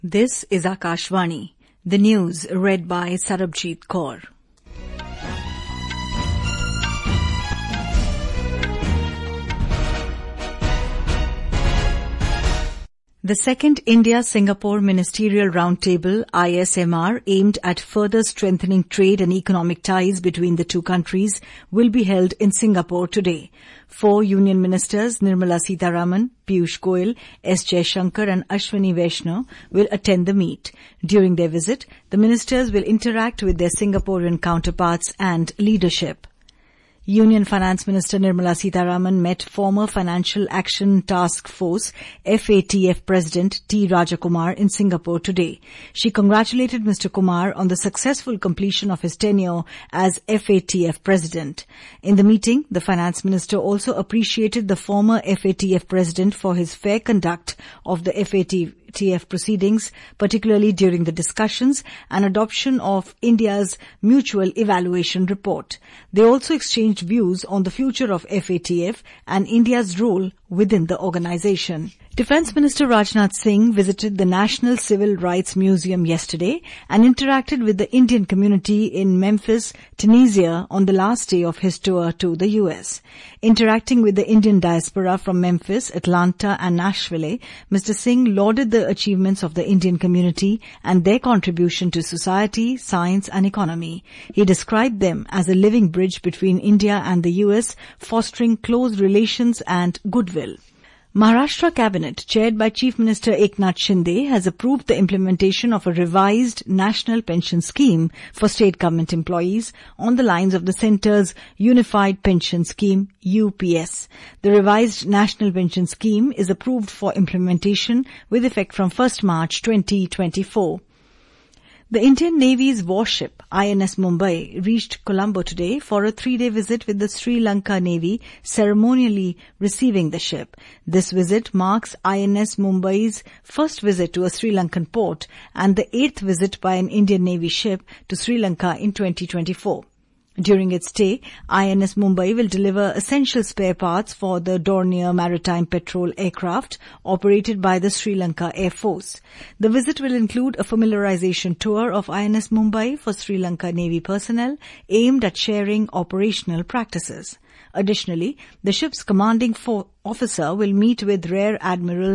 This is Akashvani. The news read by Sarabjit Kaur. The second India-Singapore Ministerial Roundtable ISMR aimed at further strengthening trade and economic ties between the two countries will be held in Singapore today. 4 union ministers Nirmala Sitharaman, Piyush Goyal, S. Jaishankar and Ashwini Vaishnaw will attend the meet. During their visit, the ministers will interact with their Singaporean counterparts and leadership. Union Finance Minister Nirmala Sitharaman met former Financial Action Task Force FATF President T. Rajakumar in Singapore today. She congratulated Mr. Kumar on the successful completion of his tenure as FATF President. In the meeting, the Finance Minister also appreciated the former FATF President for his fair conduct of the FATF proceedings, particularly during the discussions and adoption of India's Mutual Evaluation Report. They also exchanged views on the future of FATF and India's role within the organization. Defence Minister Rajnath Singh visited the National Civil Rights Museum yesterday and interacted with the Indian community in Memphis, Tunisia on the last day of his tour to the US. Interacting with the Indian diaspora from Memphis, Atlanta and Nashville, Mr. Singh lauded the achievements of the Indian community and their contribution to society, science and economy. He described them as a living bridge between India and the US, fostering close relations and goodwill. Maharashtra Cabinet, chaired by Chief Minister Eknath Shinde, has approved the implementation of a revised national pension scheme for state government employees on the lines of the Centre's Unified Pension Scheme, UPS. The revised national pension scheme is approved for implementation with effect from 1st March 2024. The Indian Navy's warship INS Mumbai reached Colombo today for a 3-day visit with the Sri Lanka Navy, ceremonially receiving the ship. This visit marks INS Mumbai's first visit to a Sri Lankan port and the 8th visit by an Indian Navy ship to Sri Lanka in 2024. During its stay, INS Mumbai will deliver essential spare parts for the Dornier maritime patrol aircraft operated by the Sri Lanka Air Force. The visit will include a familiarization tour of INS Mumbai for Sri Lanka Navy personnel aimed at sharing operational practices. Additionally, the ship's commanding officer will meet with Rear Admiral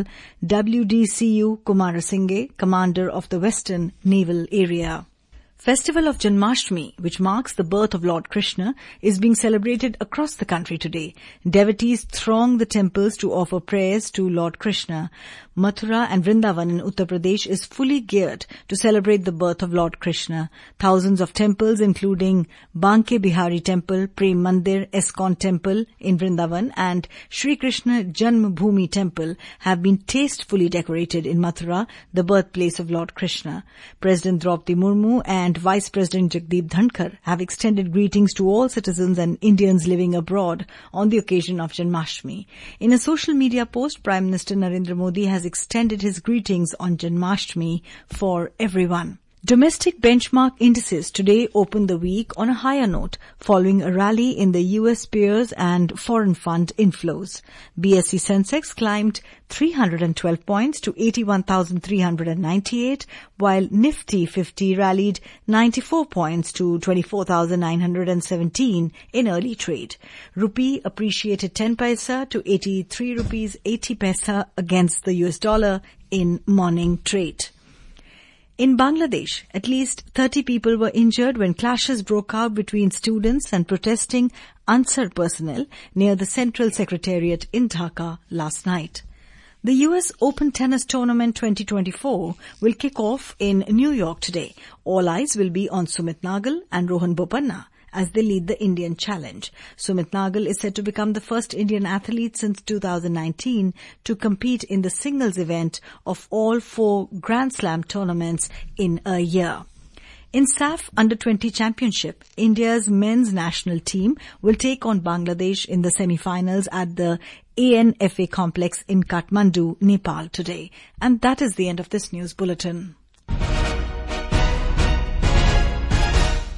WDCU Kumarasinghe, commander of the Western Naval Area. Festival of Janmashtami, which marks the birth of Lord Krishna, is being celebrated across the country today. Devotees throng the temples to offer prayers to Lord Krishna. Mathura and Vrindavan in Uttar Pradesh is fully geared to celebrate the birth of Lord Krishna. Thousands of temples, including Banke Bihari Temple, Prem Mandir, Iskcon Temple in Vrindavan and Shri Krishna Janmabhoomi Temple, have been tastefully decorated in Mathura, the birthplace of Lord Krishna. President Draupadi Murmu and Vice President Jagdeep Dhankar have extended greetings to all citizens and Indians living abroad on the occasion of Janmashtami. In a social media post, Prime Minister Narendra Modi has extended his greetings on Janmashtami for everyone. Domestic benchmark indices today opened the week on a higher note following a rally in the US peers and foreign fund inflows. BSE Sensex climbed 312 points to 81,398, while Nifty 50 rallied 94 points to 24,917 in early trade. Rupee appreciated 10 paisa to 83 rupees 80 paisa against the US dollar in morning trade. In Bangladesh, at least 30 people were injured when clashes broke out between students and protesting Ansar personnel near the Central Secretariat in Dhaka last night. The US Open Tennis Tournament 2024 will kick off in New York today. All eyes will be on Sumit Nagal and Rohan Bopanna as they lead the Indian Challenge. Sumit Nagal is said to become the first Indian athlete since 2019 to compete in the singles event of all 4 Grand Slam tournaments in a year. In SAF Under-20 Championship, India's men's national team will take on Bangladesh in the semi-finals at the ANFA complex in Kathmandu, Nepal today. And that is the end of this news bulletin.